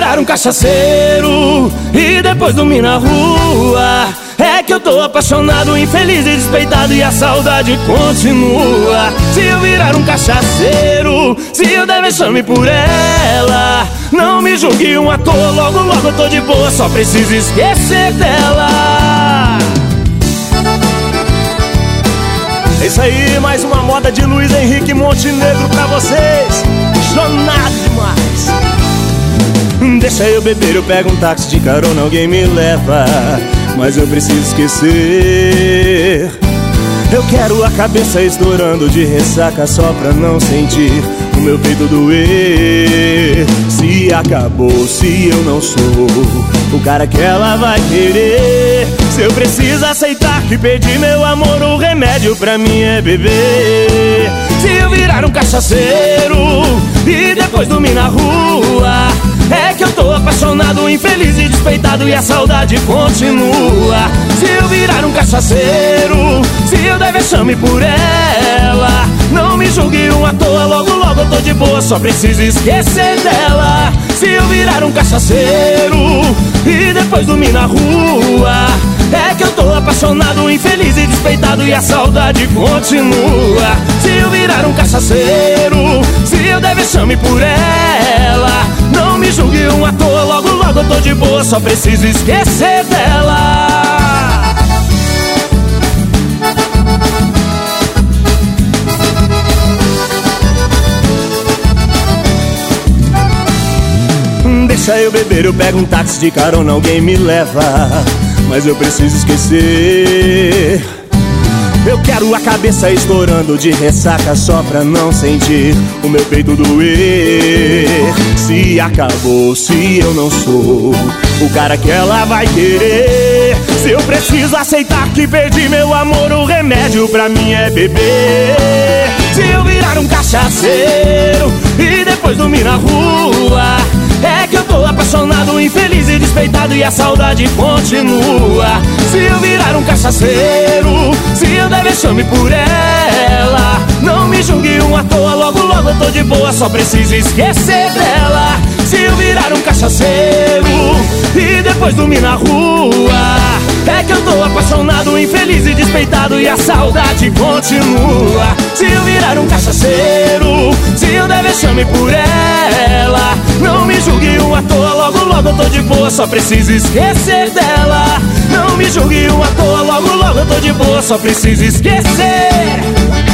virar um cachaceiro e depois dormir na rua, é que eu tô apaixonado, infeliz e despeitado e a saudade continua. Se eu virar um cachaceiro, se eu der vexame por ela, não me julgue um à toa, logo logo eu tô de boa, só preciso esquecer dela. É isso aí, mais uma moda de Luiz Henrique Montenegro pra vocês. Apaixonado demais. Deixa eu beber, eu pego um táxi de carona, alguém me leva, mas eu preciso esquecer. Eu quero a cabeça estourando de ressaca só pra não sentir o meu peito doer. Se acabou, se eu não sou o cara que ela vai querer, se eu preciso aceitar que perdi meu amor, o remédio pra mim é beber. Se eu virar um cachaceiro e depois dormir na rua, é que eu tô apaixonado, infeliz e despeitado e a saudade continua. Se eu virar um cachaceiro, se eu der vexame por ela, não me julgue um à toa, logo logo eu tô de boa, só preciso esquecer dela. Se eu virar um cachaceiro e depois dormir na rua, é que eu tô apaixonado, infeliz e despeitado e a saudade continua. Se eu virar um cachaceiro, se eu der vexame por ela, não me julgue um à toa, logo logo eu tô de boa, só preciso esquecer dela. Deixa eu beber, eu pego um táxi de carona, alguém me leva, mas eu preciso esquecer. Eu quero a cabeça estourando de ressaca só pra não sentir o meu peito doer. Se acabou, se eu não sou o cara que ela vai querer, se eu preciso aceitar que perdi meu amor, o remédio pra mim é beber. Se eu virar um cachaceiro e depois dormir na rua, é que eu tô apaixonado, infeliz e despeitado e a saudade continua. Se eu virar um cachaceiro, se eu der vexame por ela, não me julgue um à toa, logo logo eu tô de boa, só preciso esquecer dela. Se eu virar um cachaceiro e depois dormir na rua, é que eu tô apaixonado, infeliz e despeitado e a saudade continua. Se eu virar um cachaceiro, se eu der vexame por ela, não me julgue um à toa, logo logo eu tô de boa, só preciso esquecer dela. Não me julgue um à toa, logo logo eu tô de boa, só preciso esquecer.